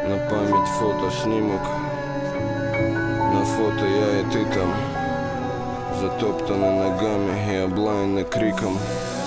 На память фотоснимок. На фото я и ты там, затоптаны ногами и облаяны криком.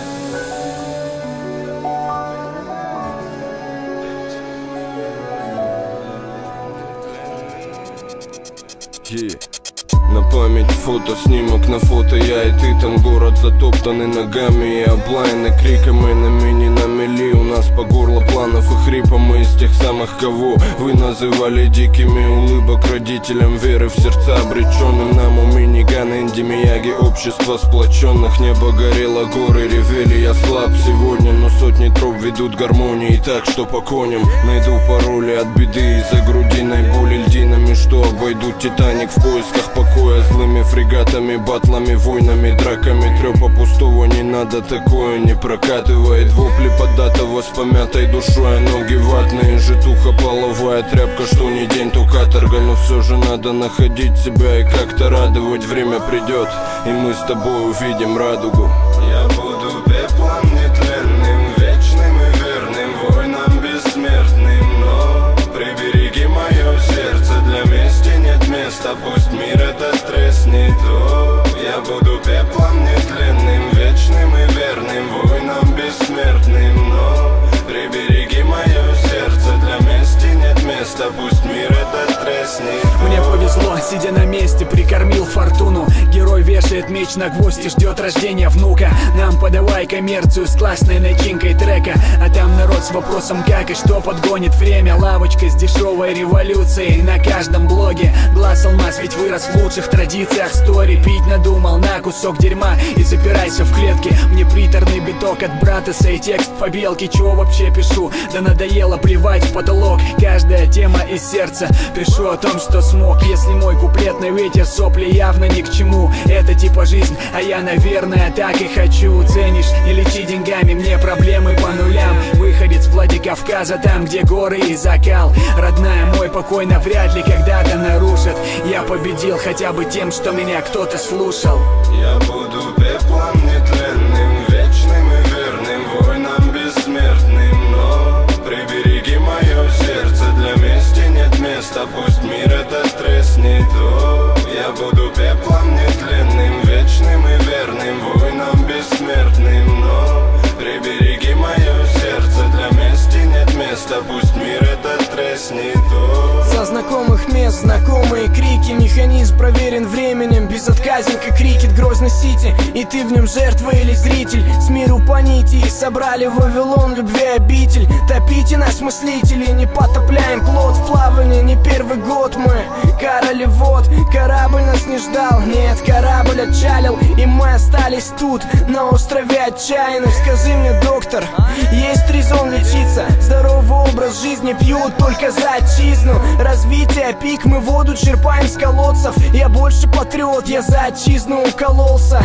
На память фотоснимок, на фото я и ты там, город затоптанный ногами и облаяны криком. Энеми на мели, у нас по горло планов и хрипа. Мы из тех самых, кого вы называли дикими. Улыбок родителям, веры в сердца обреченным. Нам у миниган, Инди, Мияги, общество сплоченных. Небо горело, горы ревели, я слаб сегодня, но сотни троп ведут гармонии так, что по коням найду пароли от беды из-за грудиной боли льдинами, что обойдут Титаник в поисках покоя. Злыми фрегатами, батлами, войнами, драками. Трёпа пустого не надо, такое не прокатывает. Вопли поддатого с помятой душой, а ноги ватные. Житуха половая тряпка, что не день, то каторга. Но все же надо находить себя и как-то радовать. Время придет, и мы с тобой увидим радугу. Я буду пеплом нетленным, вечным и верным, воинам бессмертным. Но прибереги мое сердце, для мести нет места, пусть мир этот треснет. О, я буду пеплом нетленным, вечным и верным, воинам бессмертным. Но прибереги мое сердце, для мести нет места, пусть мир этот треснет. Мне повезло, сидя на месте, прикормил фортуну. Герой вешает меч на гвоздь и ждет рождения внука. Нам подавай коммерцию с классной начинкой трека, а там народ с вопросом как и что подгонит время. Лавочка с дешевой революцией на каждом блоге. Глаз алмаз ведь вырос в лучших традициях стори. Пить надумал на кусок дерьма и запирайся в клетке. Мне приторный биток от братеса и текст побелки. Чего вообще пишу? Да надоело плевать в потолок. Каждая тема из сердца. Пишу о том, что смог. Если мой куплетный ветер, сопли явно ни к чему. Это типа жизнь, а я, наверное, так и хочу. Ценишь, не лечи деньгами, мне проблемы по нулям. Выходец в Владикавказа, там, где горы и закал. Родная, мой покой навряд ли когда-то нарушит. Я победил хотя бы тем, что меня кто-то слушал. Я буду пеплом нетленным, вечным и верным, воинам бессмертным. Но прибереги мое сердце, для мести нет места, пусть мир этот треснет. О, я буду пеплом нетленным, вечным и верным, воинам бессмертным. Но прибереги мое сердце, для мести нет места, пусть мир этот треснет. О, со знакомых мест знакомые крики. Механизм проверен временем, безотказен как крикет Грозный-Сити. И ты в нем жертва или зритель, с миру по нити. И собрали Вавилон любви обитель. Топите нас, мыслители, не потопляем плот в плавании. Не первый год мы короли вод. Корабль нас не ждал, нет, корабль отчалил. И мы остались тут, на острове отчаянных. Скажи мне, доктор, есть резон лечиться? Здоровый образ жизни пьют только за отчизну. Развитие, пик, мы воду черпаем с колодцев. Я больше патриот, я за отчизну укололся.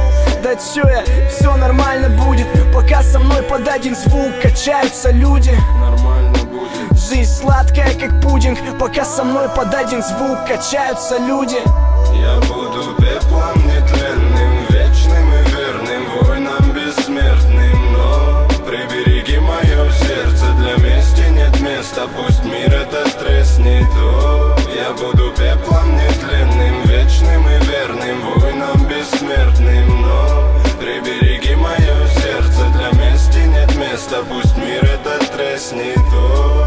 Да чё я, все нормально будет, пока со мной под один звук качаются люди. Нормально будет. Жизнь сладкая, как пудинг, пока со мной под один звук качаются люди. я буду пеплом нетленным, вечным и верным, воинам бессмертным. Но прибереги мое сердце, для мести нет места, пусть мир этот треснет. О, я буду пеплом нетленным, вечным и верным, воинам бессмертным. Но прибереги мое сердце, для мести нет места, пусть мир этот треснет. О,